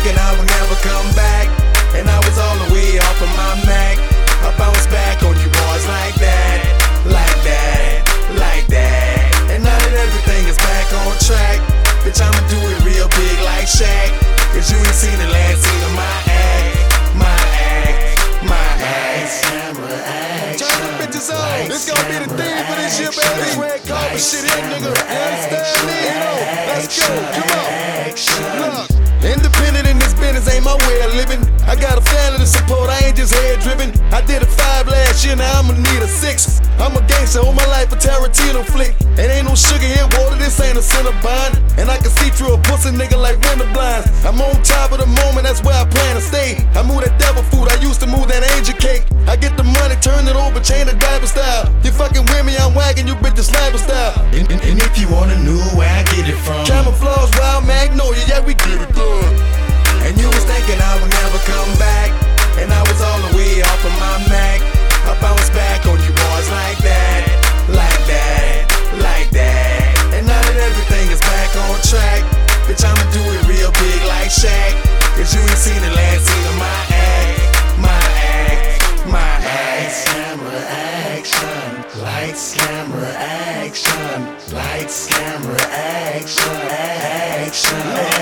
thinking I would never come back, and I was all the way off of my Mac. I bounced back on you boys like that, like that, like that. And now that everything is back on track, bitch, I'ma do it real big like Shaq. Cause you ain't seen the last scene of my act, my act, my act. Camera action. Turn the bitches on. This gon' be the theme for this year, baby. This red carpet shit here, nigga. You understand me? You know, let's go. Come on. Look, independent in this business ain't my way of living. I got a family to support, I ain't just head driven. I did a 5 last year, now I'ma need a 6. I'm a gangster, all my life a Tarantino flick. It ain't no sugar in water, this ain't a Cinnabon. And I can see through a pussy nigga like window blinds. I'm on top of the moment, that's where I plan to stay. I move that devil food, I used to move that angel cake. I get the money, turn it over, chain the diver style. You fucking with me, I'm wagging you bitches sniper style. And if you wanna know where I get it from, camouflage, wild magnolia, yeah we get it done. And you was thinking I would never come back, and I was all the way off of my Mac. I bounced back on you boys like that, like that, like that. And now that everything is back on track, bitch, I'ma do it real big like Shaq. Cause you ain't seen the last scene of my act, my act, my act. Camera action, lights, camera action, lights, camera action, action,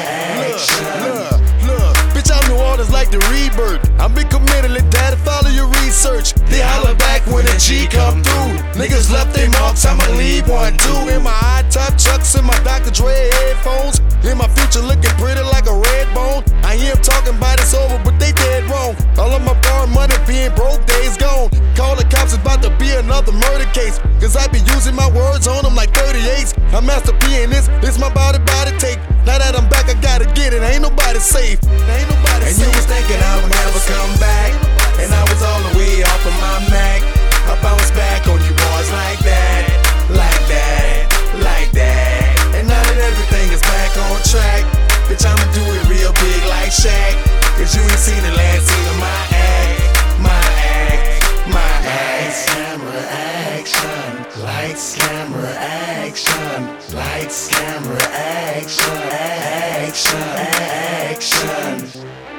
action. Look, bitch, I'm New Orleans like the rebirth. I'm been committed, let daddy follow your research. They holler back when the G come through. Niggas left their marks, I'ma leave one too. In my high top chucks and my Dr. Dre headphones. In my future looking pretty like a red bone. I hear 'em talking about it's over, but they dead wrong. All of my borrowed money being broke, days gone. Call the cops, it's about to be another murder case. Cause I be using my words on them like 38s. I'm Master P in this my body take. Now that I'm back, I gotta get it, ain't nobody safe. Ain't nobody safe. And you was thinking I would never come back, and I was all the way off of my Mac. I bounced back on you boys like that, like that, like that. And now that everything is back on track, bitch, I'ma do it real big like Shaq. Cause you ain't seen the last scene of my act, my act, my act. Camera action, lights, camera action, lights, camera action, action, action.